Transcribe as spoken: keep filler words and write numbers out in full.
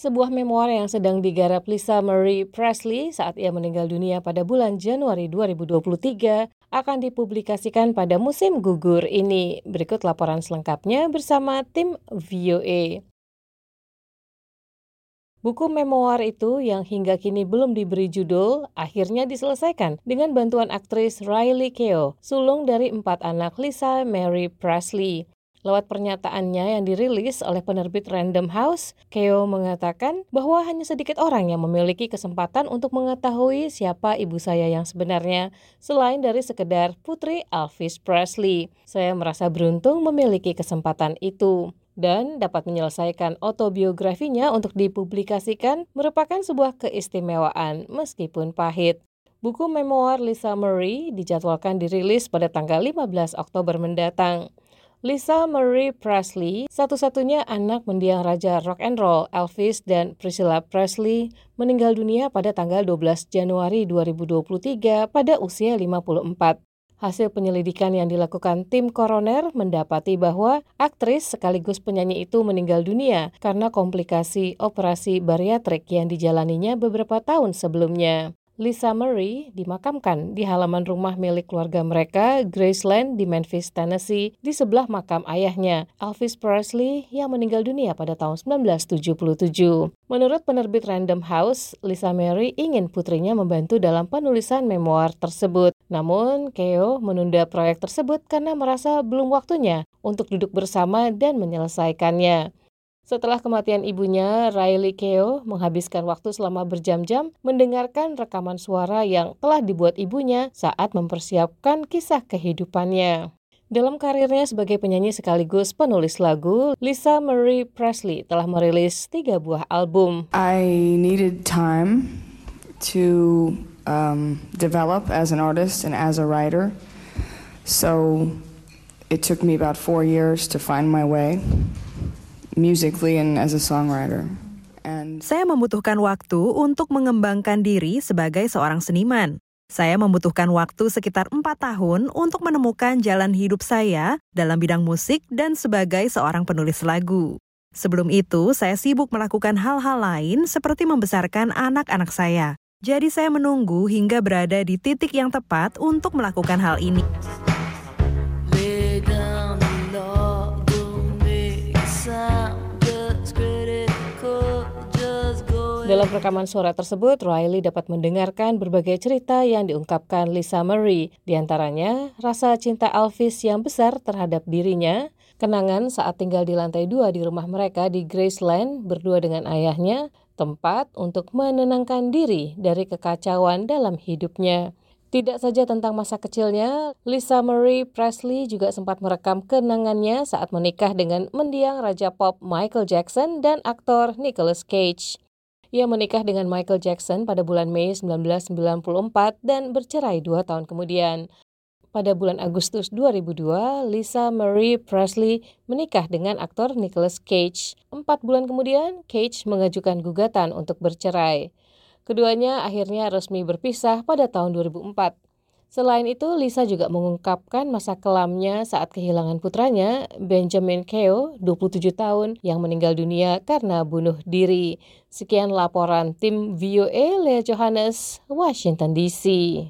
Sebuah memoir yang sedang digarap Lisa Marie Presley saat ia meninggal dunia pada bulan Januari dua ribu dua puluh tiga akan dipublikasikan pada musim gugur ini. Berikut laporan selengkapnya bersama tim V O A. Buku memoir itu yang hingga kini belum diberi judul, akhirnya diselesaikan dengan bantuan aktris Riley Keough, sulung dari empat anak Lisa Marie Presley. Lewat pernyataannya yang dirilis oleh penerbit Random House, Keough mengatakan bahwa hanya sedikit orang yang memiliki kesempatan untuk mengetahui siapa ibu saya yang sebenarnya, selain dari sekedar putri Elvis Presley. Saya merasa beruntung memiliki kesempatan itu. Dan dapat menyelesaikan autobiografinya untuk dipublikasikan merupakan sebuah keistimewaan meskipun pahit. Buku memoir Lisa Marie dijadwalkan dirilis pada tanggal lima belas Oktober mendatang. Lisa Marie Presley, satu-satunya anak mendiang raja rock and roll Elvis dan Priscilla Presley, meninggal dunia pada tanggal dua belas Januari dua ribu dua puluh tiga pada usia lima puluh empat. Hasil penyelidikan yang dilakukan tim koroner mendapati bahwa aktris sekaligus penyanyi itu meninggal dunia karena komplikasi operasi bariatrik yang dijalaninya beberapa tahun sebelumnya. Lisa Marie dimakamkan di halaman rumah milik keluarga mereka, Graceland di Memphis, Tennessee, di sebelah makam ayahnya, Elvis Presley, yang meninggal dunia pada tahun sembilan belas tujuh puluh tujuh. Menurut penerbit Random House, Lisa Marie ingin putrinya membantu dalam penulisan memoir tersebut. Namun, Keough menunda proyek tersebut karena merasa belum waktunya untuk duduk bersama dan menyelesaikannya. Setelah kematian ibunya, Riley Keough menghabiskan waktu selama berjam-jam mendengarkan rekaman suara yang telah dibuat ibunya saat mempersiapkan kisah kehidupannya. Dalam karirnya sebagai penyanyi sekaligus penulis lagu, Lisa Marie Presley telah merilis tiga buah album. I needed time to um, develop as an artist and as a writer, so it took me about four years to find my way. Musically and as a songwriter. And Saya membutuhkan waktu untuk mengembangkan diri sebagai seorang seniman. Saya membutuhkan waktu sekitar empat tahun untuk menemukan jalan hidup saya dalam bidang musik dan sebagai seorang penulis lagu. Sebelum itu, saya sibuk melakukan hal-hal lain seperti membesarkan anak-anak saya. Jadi saya menunggu hingga berada di titik yang tepat untuk melakukan hal ini. Dalam rekaman suara tersebut, Riley dapat mendengarkan berbagai cerita yang diungkapkan Lisa Marie. Di antaranya, rasa cinta Elvis yang besar terhadap dirinya, kenangan saat tinggal di lantai dua di rumah mereka di Graceland berdua dengan ayahnya, tempat untuk menenangkan diri dari kekacauan dalam hidupnya. Tidak saja tentang masa kecilnya, Lisa Marie Presley juga sempat merekam kenangannya saat menikah dengan mendiang Raja Pop Michael Jackson dan aktor Nicolas Cage. Ia menikah dengan Michael Jackson pada bulan Mei sembilan belas sembilan puluh empat dan bercerai dua tahun kemudian. Pada bulan Agustus dua ribu dua, Lisa Marie Presley menikah dengan aktor Nicolas Cage. Empat bulan kemudian, Cage mengajukan gugatan untuk bercerai. Keduanya akhirnya resmi berpisah pada tahun dua ribu empat. Selain itu, Lisa juga mengungkapkan masa kelamnya saat kehilangan putranya, Benjamin Keough, dua puluh tujuh tahun, yang meninggal dunia karena bunuh diri. Sekian laporan tim V O A, Leah Johannes, Washington D C.